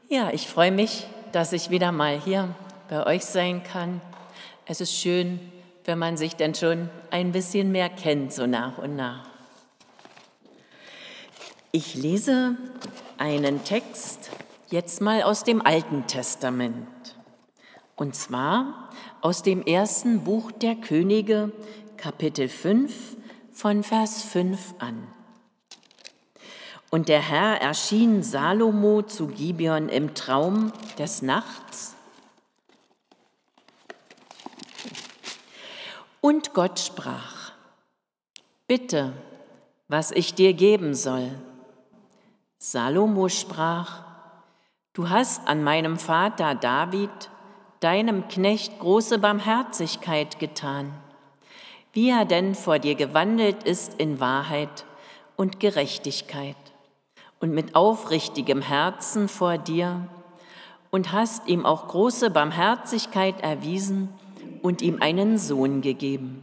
Ja, ich freue mich, dass ich wieder mal hier bei euch sein kann. Es ist schön, wenn man sich denn schon ein bisschen mehr kennt, so nach und nach. Ich lese einen Text jetzt mal aus dem Alten Testament. Und zwar aus dem ersten Buch der Könige, Kapitel 5, von Vers 5 an. Und der Herr erschien Salomo zu Gibeon im Traum des Nachts. Und Gott sprach: Bitte, was ich dir geben soll. Salomo sprach: Du hast an meinem Vater David, deinem Knecht, große Barmherzigkeit getan, wie er denn vor dir gewandelt ist in Wahrheit und Gerechtigkeit und mit aufrichtigem Herzen vor dir, und hast ihm auch große Barmherzigkeit erwiesen und ihm einen Sohn gegeben,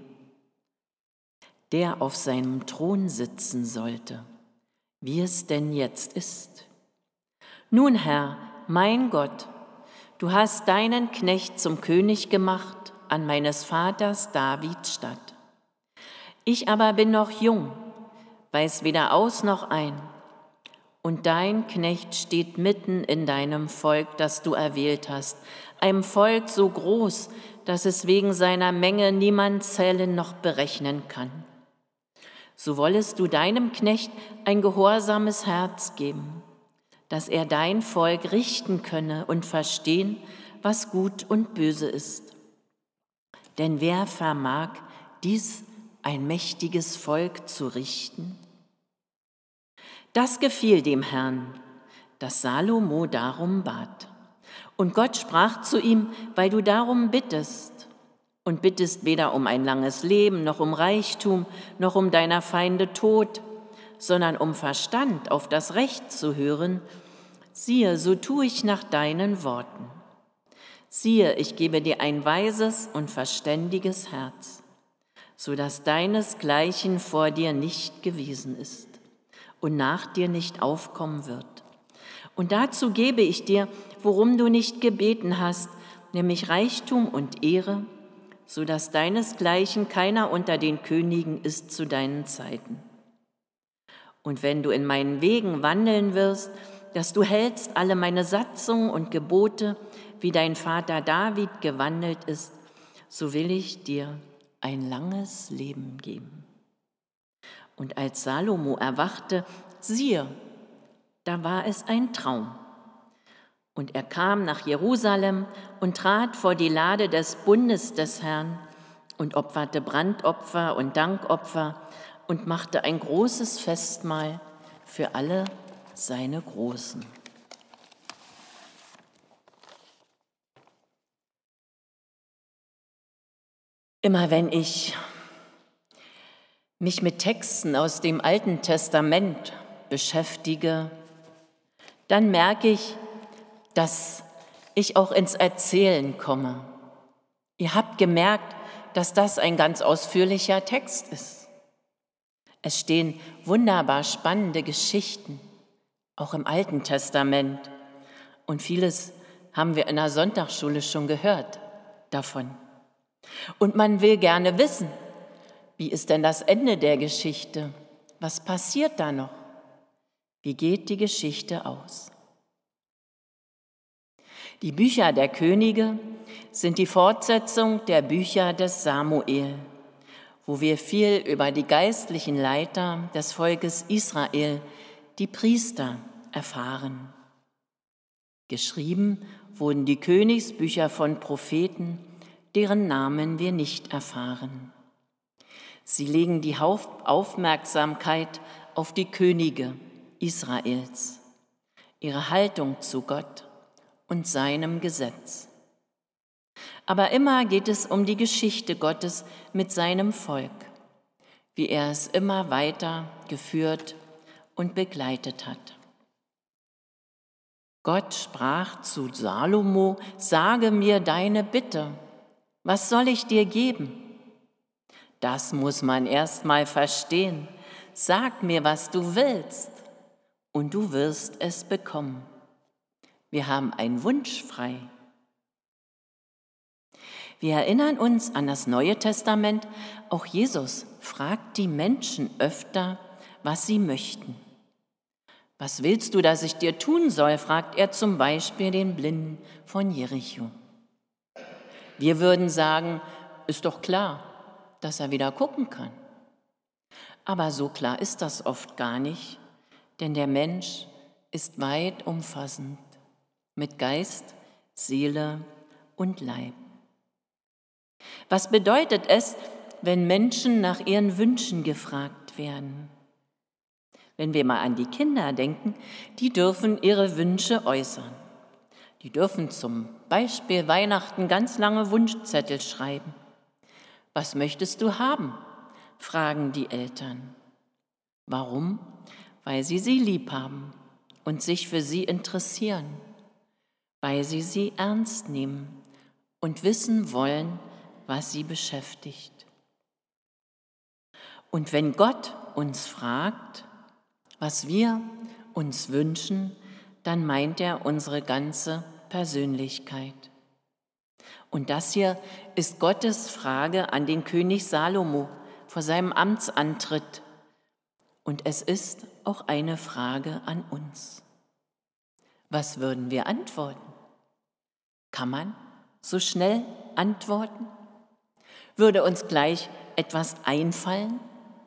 der auf seinem Thron sitzen sollte, wie es denn jetzt ist. Nun, Herr, mein Gott, du hast deinen Knecht zum König gemacht an meines Vaters David statt. Ich aber bin noch jung, weiß weder aus noch ein, und dein Knecht steht mitten in deinem Volk, das du erwählt hast, einem Volk so groß, dass es wegen seiner Menge niemand zählen noch berechnen kann. So wollest du deinem Knecht ein gehorsames Herz geben, dass er dein Volk richten könne und verstehen, was gut und böse ist. Denn wer vermag dies, ein mächtiges Volk, zu richten? Das gefiel dem Herrn, dass Salomo darum bat. Und Gott sprach zu ihm: Weil du darum bittest und bittest weder um ein langes Leben, noch um Reichtum, noch um deiner Feinde Tod, sondern um Verstand, auf das Recht zu hören, siehe, so tue ich nach deinen Worten. Siehe, ich gebe dir ein weises und verständiges Herz, so dass deinesgleichen vor dir nicht gewesen ist und nach dir nicht aufkommen wird. Und dazu gebe ich dir, worum du nicht gebeten hast, nämlich Reichtum und Ehre, so dass deinesgleichen keiner unter den Königen ist zu deinen Zeiten. Und wenn du in meinen Wegen wandeln wirst, dass du hältst alle meine Satzungen und Gebote, wie dein Vater David gewandelt ist, so will ich dir ein langes Leben geben. Und als Salomo erwachte, siehe, da war es ein Traum. Und er kam nach Jerusalem und trat vor die Lade des Bundes des Herrn und opferte Brandopfer und Dankopfer und machte ein großes Festmahl für alle seine Großen. Immer wenn ich mich mit Texten aus dem Alten Testament beschäftige, dann merke ich, dass ich auch ins Erzählen komme. Ihr habt gemerkt, dass das ein ganz ausführlicher Text ist. Es stehen wunderbar spannende Geschichten, auch im Alten Testament. Und vieles haben wir in der Sonntagsschule schon gehört davon. Und man will gerne wissen, wie ist denn das Ende der Geschichte? Was passiert da noch? Wie geht die Geschichte aus? Die Bücher der Könige sind die Fortsetzung der Bücher des Samuel, wo wir viel über die geistlichen Leiter des Volkes Israel, die Priester, erfahren. Geschrieben wurden die Königsbücher von Propheten, deren Namen wir nicht erfahren. Sie legen die Aufmerksamkeit auf die Könige Israels, ihre Haltung zu Gott und seinem Gesetz. Aber immer geht es um die Geschichte Gottes mit seinem Volk, wie er es immer weiter geführt und begleitet hat. Gott sprach zu Salomo: Sage mir deine Bitte, was soll ich dir geben? Das muss man erst mal verstehen. Sag mir, was du willst, und du wirst es bekommen. Wir haben einen Wunsch frei. Wir erinnern uns an das Neue Testament. Auch Jesus fragt die Menschen öfter, was sie möchten. Was willst du, dass ich dir tun soll, fragt er zum Beispiel den Blinden von Jericho. Wir würden sagen, ist doch klar, dass er wieder gucken kann. Aber so klar ist das oft gar nicht, denn der Mensch ist weit umfassend mit Geist, Seele und Leib. Was bedeutet es, wenn Menschen nach ihren Wünschen gefragt werden? Wenn wir mal an die Kinder denken, die dürfen ihre Wünsche äußern. Die dürfen zum Beispiel Weihnachten ganz lange Wunschzettel schreiben. Was möchtest du haben? Fragen die Eltern. Warum? Weil sie lieb haben und sich für sie interessieren, weil sie ernst nehmen und wissen wollen, was sie beschäftigt. Und wenn Gott uns fragt, was wir uns wünschen, dann meint er unsere ganze Persönlichkeit. Und das hier ist Gottes Frage an den König Salomo vor seinem Amtsantritt. Und es ist auch eine Frage an uns. Was würden wir antworten? Kann man so schnell antworten? Würde uns gleich etwas einfallen?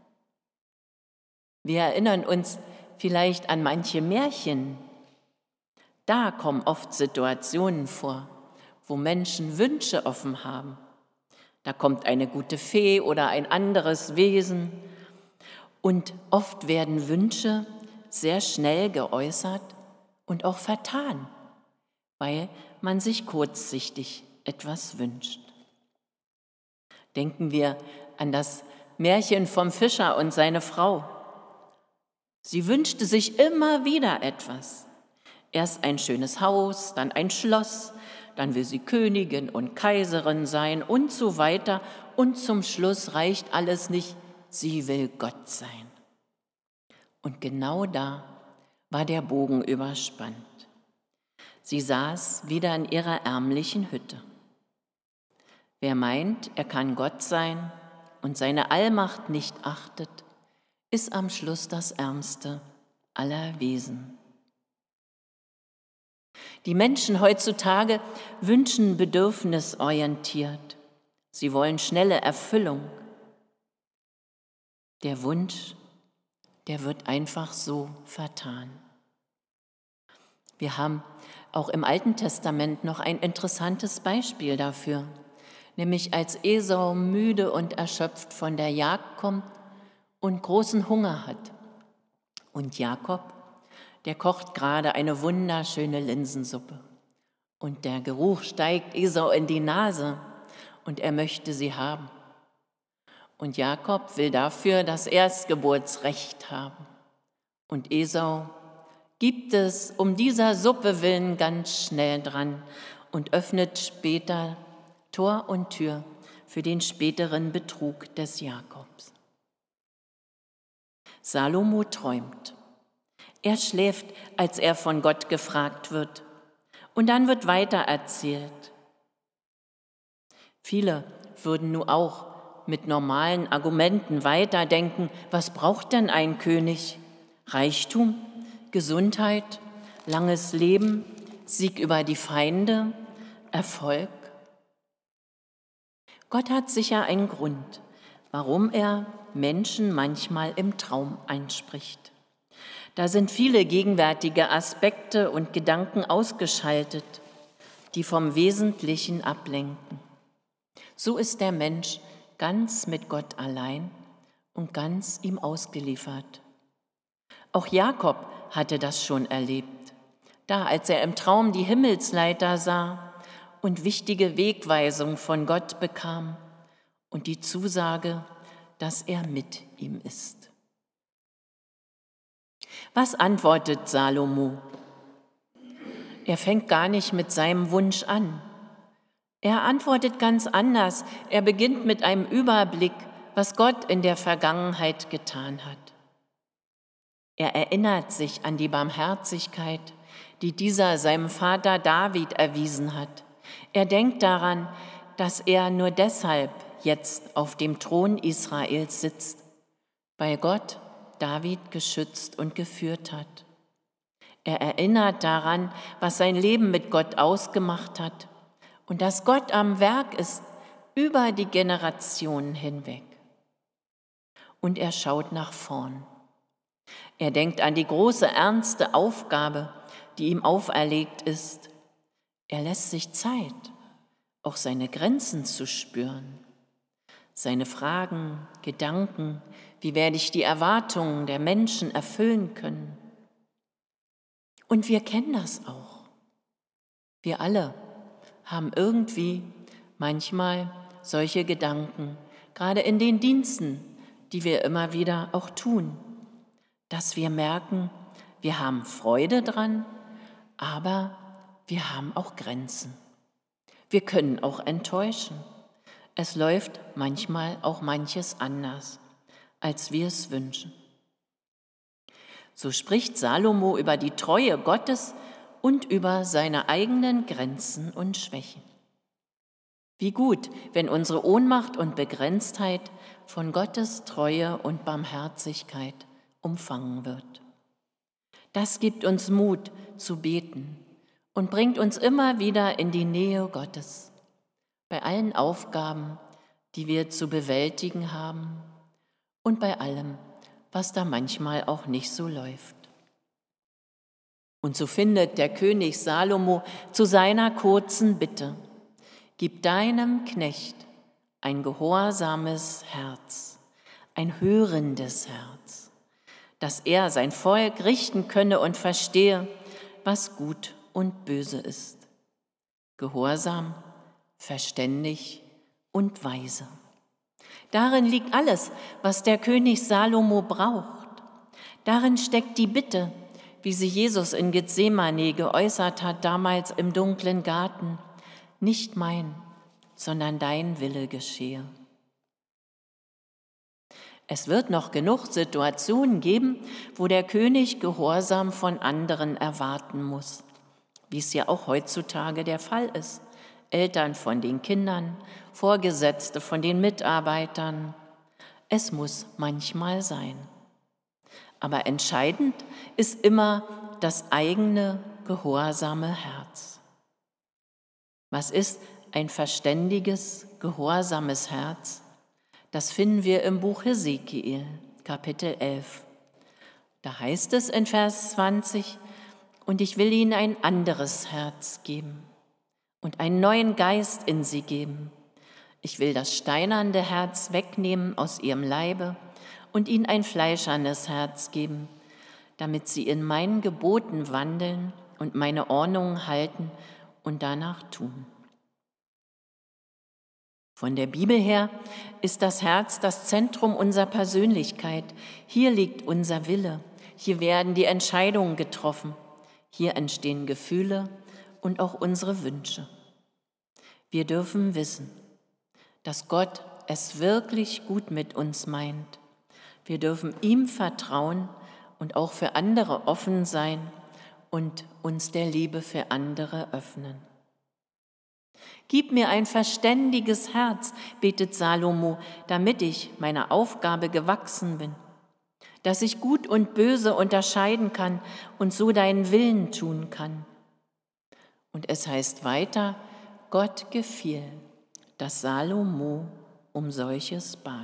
Wir erinnern uns vielleicht an manche Märchen. Da kommen oft Situationen vor, wo Menschen Wünsche offen haben. Da kommt eine gute Fee oder ein anderes Wesen. Und oft werden Wünsche sehr schnell geäußert und auch vertan, weil man sich kurzsichtig etwas wünscht. Denken wir an das Märchen vom Fischer und seine Frau. Sie wünschte sich immer wieder etwas. Erst ein schönes Haus, dann ein Schloss, dann will sie Königin und Kaiserin sein und so weiter. Und zum Schluss reicht alles nicht, sie will Gott sein. Und genau da war der Bogen überspannt. Sie saß wieder in ihrer ärmlichen Hütte. Wer meint, er kann Gott sein und seine Allmacht nicht achtet, ist am Schluss das Ärmste aller Wesen. Die Menschen heutzutage wünschen bedürfnisorientiert. Sie wollen schnelle Erfüllung. Der Wunsch, der wird einfach so vertan. Wir haben auch im Alten Testament noch ein interessantes Beispiel dafür, nämlich als Esau müde und erschöpft von der Jagd kommt und großen Hunger hat. Und Jakob, der kocht gerade eine wunderschöne Linsensuppe. Und der Geruch steigt Esau in die Nase und er möchte sie haben. Und Jakob will dafür das Erstgeburtsrecht haben. Und Esau gibt es um dieser Suppe willen ganz schnell dran und öffnet später Tor und Tür für den späteren Betrug des Jakobs. Salomo träumt. Er schläft, als er von Gott gefragt wird. Und dann wird weiter erzählt. Viele würden nun auch mit normalen Argumenten weiterdenken, was braucht denn ein König? Reichtum, Gesundheit, langes Leben, Sieg über die Feinde, Erfolg? Gott hat sicher einen Grund, warum er Menschen manchmal im Traum anspricht. Da sind viele gegenwärtige Aspekte und Gedanken ausgeschaltet, die vom Wesentlichen ablenken. So ist der Mensch ganz mit Gott allein und ganz ihm ausgeliefert. Auch Jakob hatte das schon erlebt, da als er im Traum die Himmelsleiter sah und wichtige Wegweisung von Gott bekam und die Zusage, dass er mit ihm ist. Was antwortet Salomo? Er fängt gar nicht mit seinem Wunsch an. Er antwortet ganz anders. Er beginnt mit einem Überblick, was Gott in der Vergangenheit getan hat. Er erinnert sich an die Barmherzigkeit, die dieser seinem Vater David erwiesen hat. Er denkt daran, dass er nur deshalb jetzt auf dem Thron Israels sitzt, weil Gott David geschützt und geführt hat. Er erinnert daran, was sein Leben mit Gott ausgemacht hat und dass Gott am Werk ist über die Generationen hinweg. Und er schaut nach vorn. Er denkt an die große, ernste Aufgabe, die ihm auferlegt ist. Er lässt sich Zeit, auch seine Grenzen zu spüren. Seine Fragen, Gedanken, wie werde ich die Erwartungen der Menschen erfüllen können? Und wir kennen das auch. Wir alle haben irgendwie manchmal solche Gedanken, gerade in den Diensten, die wir immer wieder auch tun, dass wir merken, wir haben Freude dran, aber wir haben auch Grenzen. Wir können auch enttäuschen. Es läuft manchmal auch manches anders, als wir es wünschen. So spricht Salomo über die Treue Gottes und über seine eigenen Grenzen und Schwächen. Wie gut, wenn unsere Ohnmacht und Begrenztheit von Gottes Treue und Barmherzigkeit umfangen wird. Das gibt uns Mut zu beten und bringt uns immer wieder in die Nähe Gottes, bei allen Aufgaben, die wir zu bewältigen haben und bei allem, was da manchmal auch nicht so läuft. Und so findet der König Salomo zu seiner kurzen Bitte: Gib deinem Knecht ein gehorsames Herz, ein hörendes Herz, dass er sein Volk richten könne und verstehe, was gut und böse ist. Gehorsam, verständig und weise. Darin liegt alles, was der König Salomo braucht. Darin steckt die Bitte, wie sie Jesus in Gethsemane geäußert hat, damals im dunklen Garten: Nicht mein, sondern dein Wille geschehe. Es wird noch genug Situationen geben, wo der König Gehorsam von anderen erwarten muss, wie es ja auch heutzutage der Fall ist. Eltern von den Kindern, Vorgesetzte von den Mitarbeitern. Es muss manchmal sein. Aber entscheidend ist immer das eigene, gehorsame Herz. Was ist ein verständiges, gehorsames Herz? Das finden wir im Buch Hesekiel, Kapitel 11. Da heißt es in Vers 20: Und ich will ihnen ein anderes Herz geben und einen neuen Geist in sie geben. Ich will das steinerne Herz wegnehmen aus ihrem Leibe und ihnen ein fleischernes Herz geben, damit sie in meinen Geboten wandeln und meine Ordnungen halten und danach tun. Von der Bibel her ist das Herz das Zentrum unserer Persönlichkeit. Hier liegt unser Wille, hier werden die Entscheidungen getroffen, hier entstehen Gefühle und auch unsere Wünsche. Wir dürfen wissen, dass Gott es wirklich gut mit uns meint. Wir dürfen ihm vertrauen und auch für andere offen sein und uns der Liebe für andere öffnen. Gib mir ein verständiges Herz, betet Salomo, damit ich meiner Aufgabe gewachsen bin, dass ich Gut und Böse unterscheiden kann und so deinen Willen tun kann. Und es heißt weiter, Gott gefiel, dass Salomo um solches bat.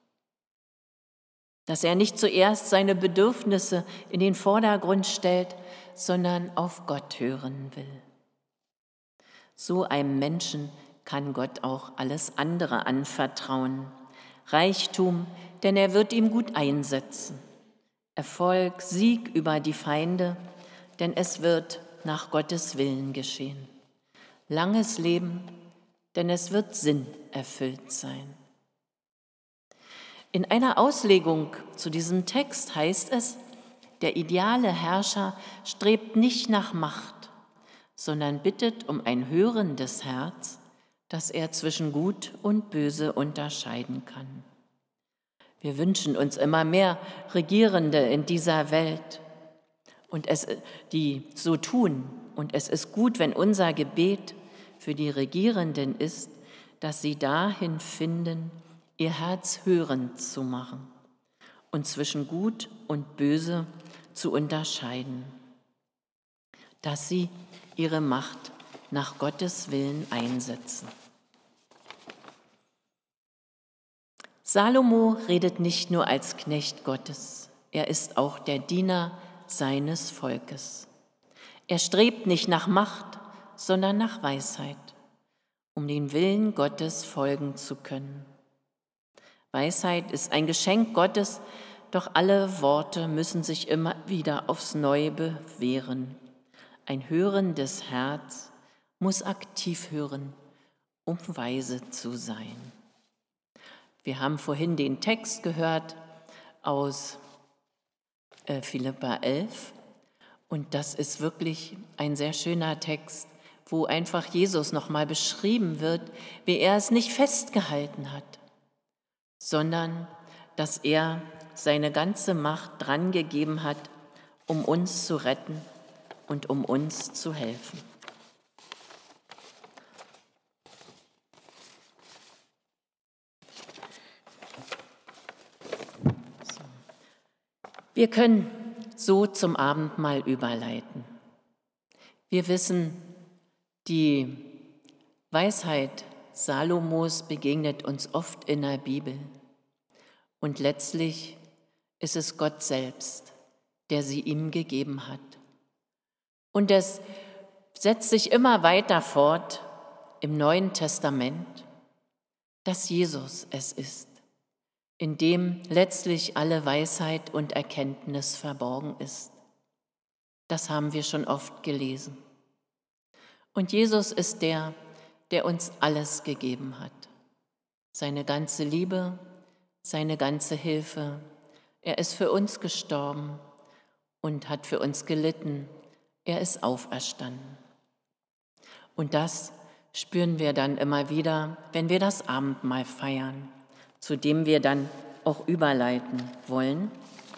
Dass er nicht zuerst seine Bedürfnisse in den Vordergrund stellt, sondern auf Gott hören will. So einem Menschen kann Gott auch alles andere anvertrauen. Reichtum, denn er wird ihm gut einsetzen. Erfolg, Sieg über die Feinde, denn es wird nach Gottes Willen geschehen. Langes Leben, denn es wird sinnerfüllt sein. In einer Auslegung zu diesem Text heißt es, der ideale Herrscher strebt nicht nach Macht, sondern bittet um ein hörendes Herz, dass er zwischen Gut und Böse unterscheiden kann. Wir wünschen uns immer mehr Regierende in dieser Welt und die so tun. Und es ist gut, wenn unser Gebet für die Regierenden ist, dass sie dahin finden, ihr Herz hörend zu machen und zwischen Gut und Böse zu unterscheiden, dass sie ihre Macht nach Gottes Willen einsetzen. Salomo redet nicht nur als Knecht Gottes, er ist auch der Diener seines Volkes. Er strebt nicht nach Macht, sondern nach Weisheit, um den Willen Gottes folgen zu können. Weisheit ist ein Geschenk Gottes, doch alle Worte müssen sich immer wieder aufs Neue bewähren. Ein hörendes Herz muss aktiv hören, um weise zu sein. Wir haben vorhin den Text gehört aus Philipper 11 und das ist wirklich ein sehr schöner Text, wo einfach Jesus nochmal beschrieben wird, wie er es nicht festgehalten hat, sondern dass er seine ganze Macht drangegeben hat, um uns zu retten und um uns zu helfen. Wir können so zum Abendmahl überleiten. Wir wissen, die Weisheit Salomos begegnet uns oft in der Bibel. Und letztlich ist es Gott selbst, der sie ihm gegeben hat. Und es setzt sich immer weiter fort im Neuen Testament, dass Jesus es ist, in dem letztlich alle Weisheit und Erkenntnis verborgen ist. Das haben wir schon oft gelesen. Und Jesus ist der, der uns alles gegeben hat. Seine ganze Liebe, seine ganze Hilfe. Er ist für uns gestorben und hat für uns gelitten. Er ist auferstanden. Und das spüren wir dann immer wieder, wenn wir das Abendmahl feiern, zu dem wir dann auch überleiten wollen.